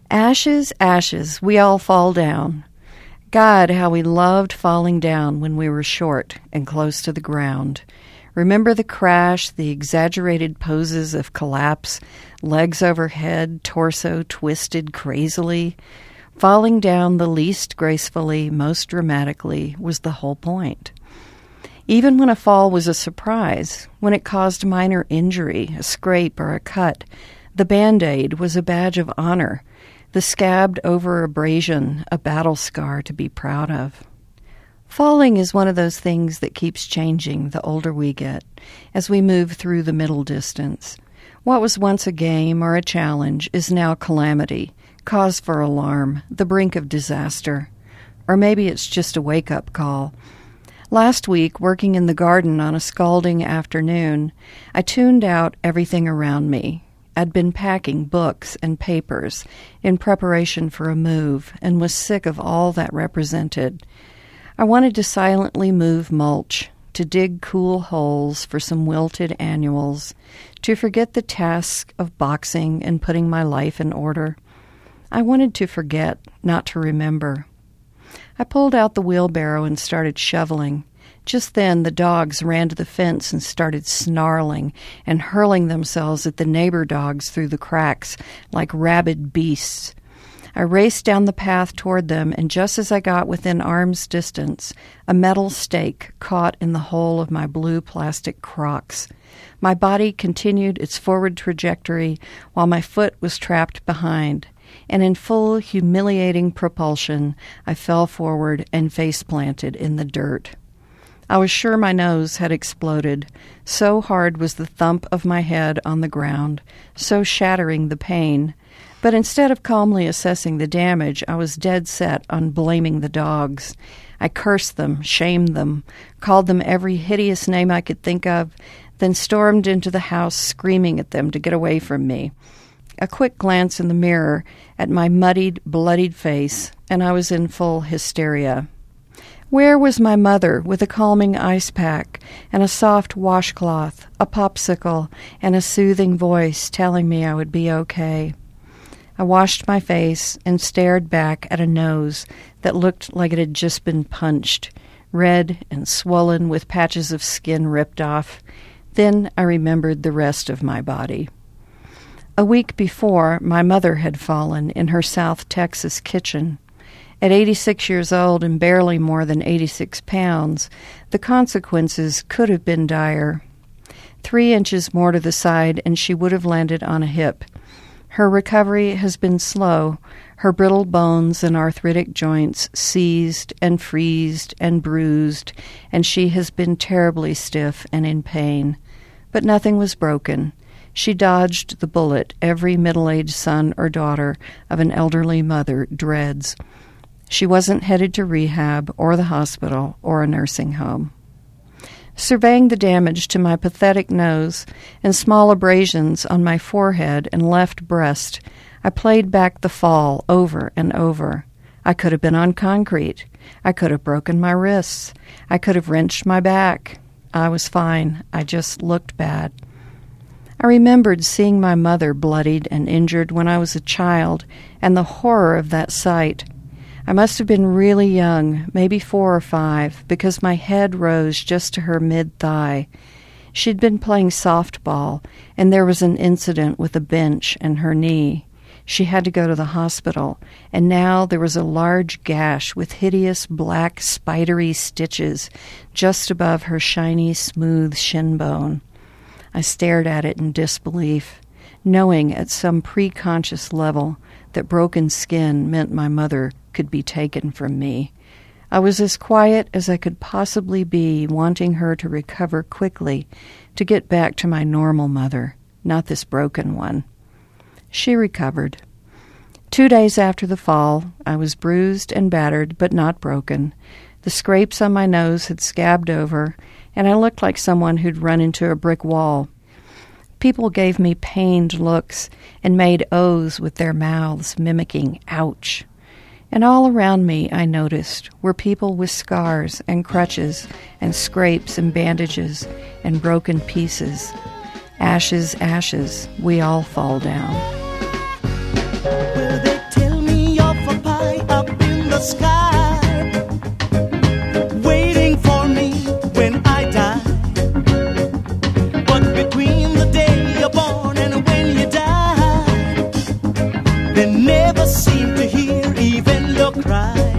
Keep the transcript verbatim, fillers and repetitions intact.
Ashes, ashes, we all fall down. God, how we loved falling down when we were short and close to the ground. Remember the crash, the exaggerated poses of collapse, legs overhead, torso twisted crazily? Falling down the least gracefully, most dramatically, was the whole point. Even when a fall was a surprise, when it caused minor injury, a scrape or a cut, the Band-Aid was a badge of honor, the scabbed over abrasion, a battle scar to be proud of. Falling is one of those things that keeps changing the older we get, as we move through the middle distance. What was once a game or a challenge is now calamity, cause for alarm, the brink of disaster. Or maybe it's just a wake-up call. Last week, working in the garden on a scalding afternoon, I tuned out everything around me. I'd been packing books and papers in preparation for a move and was sick of all that represented. I wanted to silently move mulch, to dig cool holes for some wilted annuals, to forget the task of boxing and putting my life in order. I wanted to forget, not to remember. I pulled out the wheelbarrow and started shoveling. Just then the dogs ran to the fence and started snarling and hurling themselves at the neighbor dogs through the cracks like rabid beasts. I raced down the path toward them, and just as I got within arm's distance, a metal stake caught in the hole of my blue plastic Crocs. My body continued its forward trajectory while my foot was trapped behind, and in full humiliating propulsion, I fell forward and face-planted in the dirt. I was sure my nose had exploded. So hard was the thump of my head on the ground, so shattering the pain. But instead of calmly assessing the damage, I was dead set on blaming the dogs. I cursed them, shamed them, called them every hideous name I could think of, then stormed into the house screaming at them to get away from me. A quick glance in the mirror at my muddied, bloodied face, and I was in full hysteria. Where was my mother with a calming ice pack and a soft washcloth, a popsicle, and a soothing voice telling me I would be okay? I washed my face and stared back at a nose that looked like it had just been punched, red and swollen with patches of skin ripped off. Then I remembered the rest of my body. A week before, my mother had fallen in her South Texas kitchen. At eighty-six years old and barely more than eighty-six pounds, the consequences could have been dire. Three inches more to the side, and she would have landed on a hip. Her recovery has been slow, her brittle bones and arthritic joints seized and freezed and bruised, and she has been terribly stiff and in pain. But nothing was broken. She dodged the bullet every middle-aged son or daughter of an elderly mother dreads. She wasn't headed to rehab or the hospital or a nursing home. Surveying the damage to my pathetic nose and small abrasions on my forehead and left breast, I played back the fall over and over. I could have been on concrete. I could have broken my wrists. I could have wrenched my back. I was fine. I just looked bad. I remembered seeing my mother bloodied and injured when I was a child, and the horror of that sight. I must have been really young, maybe four or five, because my head rose just to her mid-thigh. She'd been playing softball, and there was an incident with a bench and her knee. She had to go to the hospital, and now there was a large gash with hideous black spidery stitches just above her shiny, smooth shin bone. I stared at it in disbelief, knowing at some preconscious level that broken skin meant my mother could be taken from me. I was as quiet as I could possibly be, wanting her to recover quickly, to get back to my normal mother, not this broken one. She recovered. Two days after the fall, I was bruised and battered, but not broken. The scrapes on my nose had scabbed over, and I looked like someone who'd run into a brick wall. People gave me pained looks and made O's with their mouths, mimicking ouch. And all around me, I noticed, were people with scars and crutches and scrapes and bandages and broken pieces. Ashes, ashes, we all fall down. Well, they tell They never seem to hear even the cry.